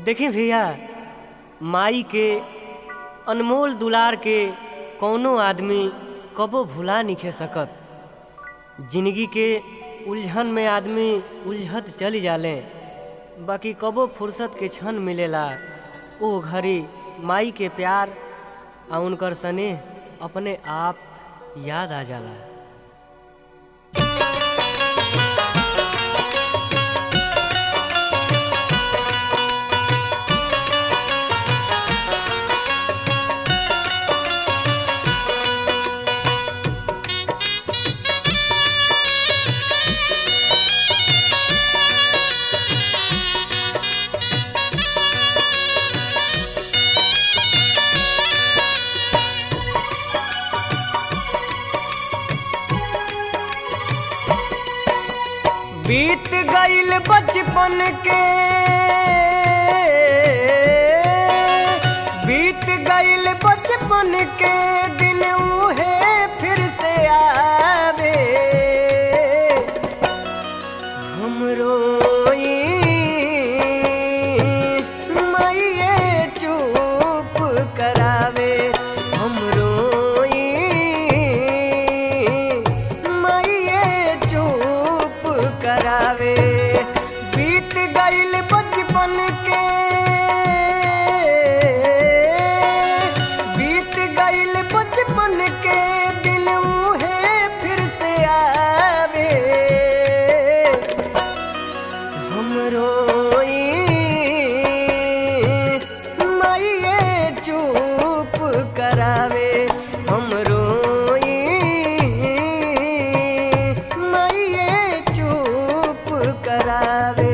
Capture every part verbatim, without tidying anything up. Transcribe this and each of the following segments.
देखें भैया, माई के अनमोल दुलार के कौनो आदमी कबो भुला नहीं सकत। जिंदगी के उलझन में आदमी उलझत चली जाले, बाकी कबो फुर्सत के क्षण मिलेला ओ घड़ी माई के प्यार आ उनकर स्नेह अपने आप याद आ जाला। बीत गईल बचपन के बीत गईल बचपन के दिन उहे फिर से आवे। हम रोई माईए चुप करावे, हम रोई माईए चुप करावे। बीत गईल बचपन के बीत गईल बचपन के दिन उहे फिर से आवे। हम रोई माईए चुप करावे, हम रोई माईए चुप करावे।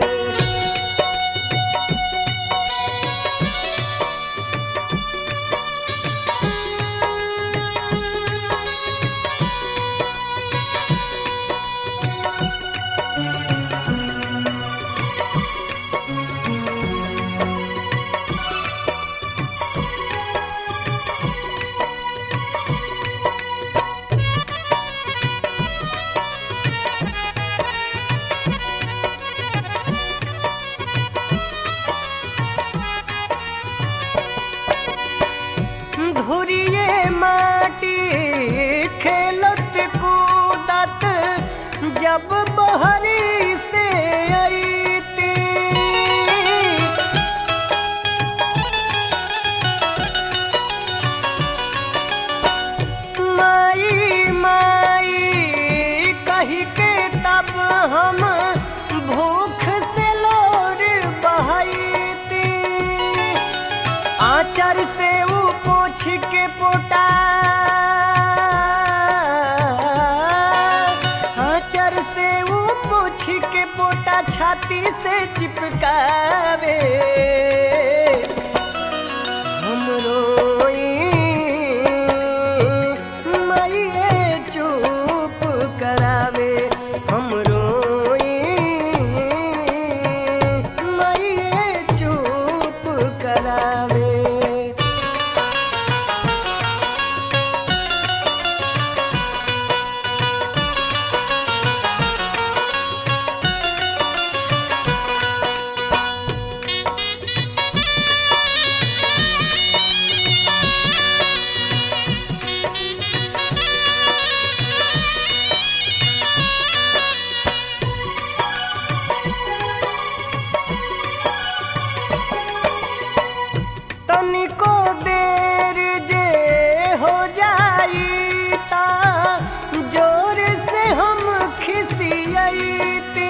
धुरिये माटी खेलत कूदत जब बहरी से आईती। माई माई कही के तब हम भूख से लोर बहाईती। आचर से पोछ के पोटा आचर से वो पोछ के पोटा छाती से चिपकावे। हम रोई माईए चुप करावे, हम रोई माईए चुप करावे। तनिको देर जे हो जाई ता जोर से हम खिसियाईती।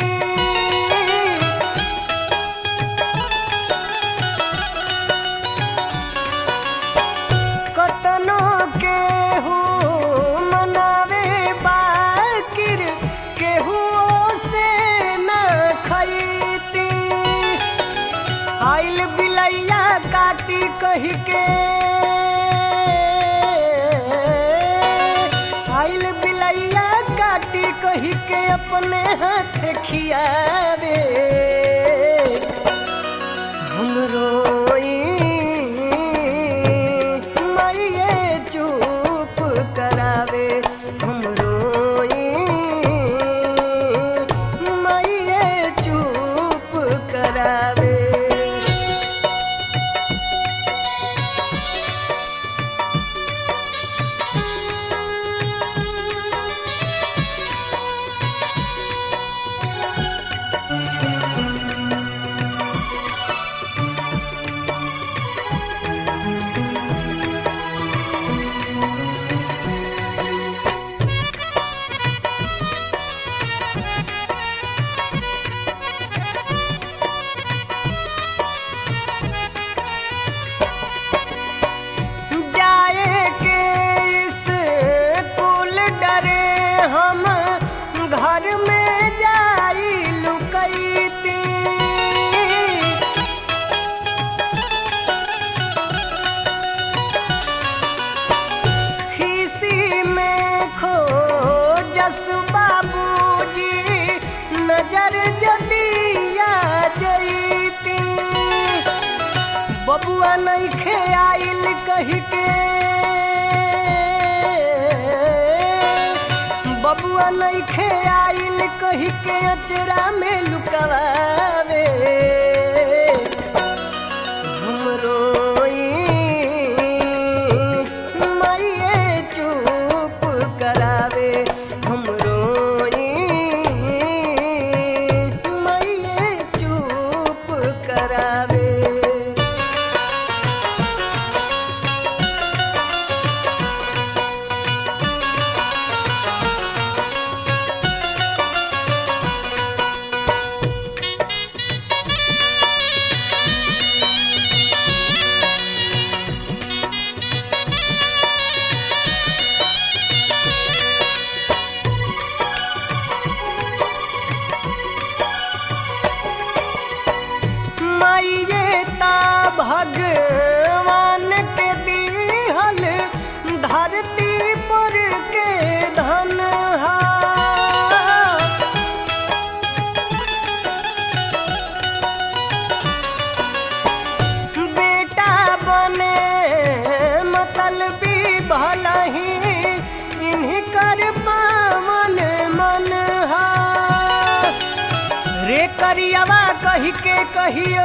कतनो केहू मनावे बाकिर केहू से न खईती। आइल बिलैया काटी कही के आइल बिलैया काटी कही के अपने हाथ खियावे। हम रोई माईए चुप करावे, हम रोई माईए चुप करावे। बबुआ नइखे आइल कही के बबुआ नइखे आइल कही के अचरा में लुकावे हम रोई माइये चुप करावे हम रोई माइये चुप करावे। माइये ता भगवान के दिहल धरती पर के धन हा बेटा बने मतलबी भलही इन्हीं कर पावन मन हा रे करियवा कही के कहियो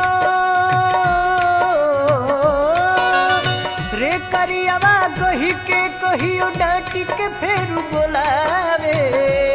रे करियवा कही के कहियो डांटी के फेर बोलावे।